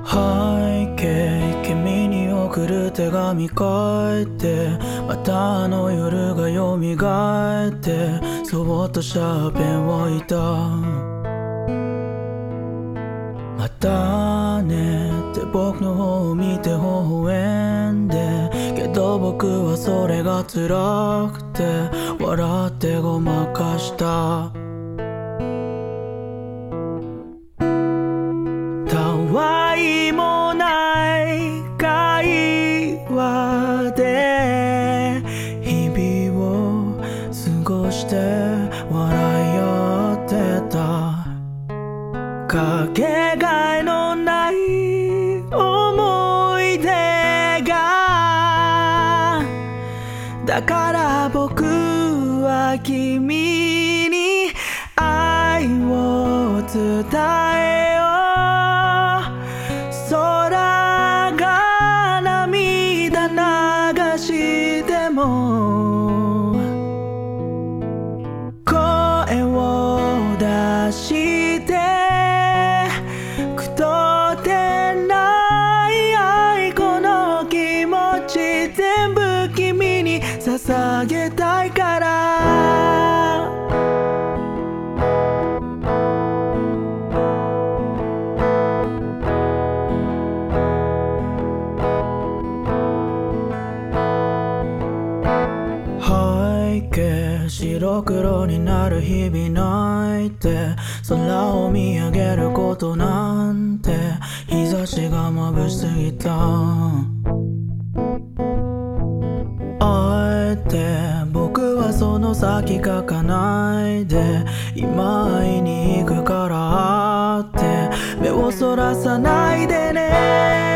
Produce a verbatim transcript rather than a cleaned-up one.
背景、君に送る手紙書いて、またあの夜が蘇って、そっとシャーペンを置いた。またねって僕の方を見て微笑んで、けど僕はそれが辛くて笑ってごまかした。たわいもない会話で日々を過ごして笑い合ってた。かけがえのない思い出が、だから僕は君に愛を伝えよう。空が涙流しても声を出してくとってない愛、この気持ち全部君に捧げたいから。背景白黒になる日々泣いて、空を見上げることなんて日差しが眩しすぎた。あえて僕はその先書かないで、今会いに行くからって目をそらさないでね。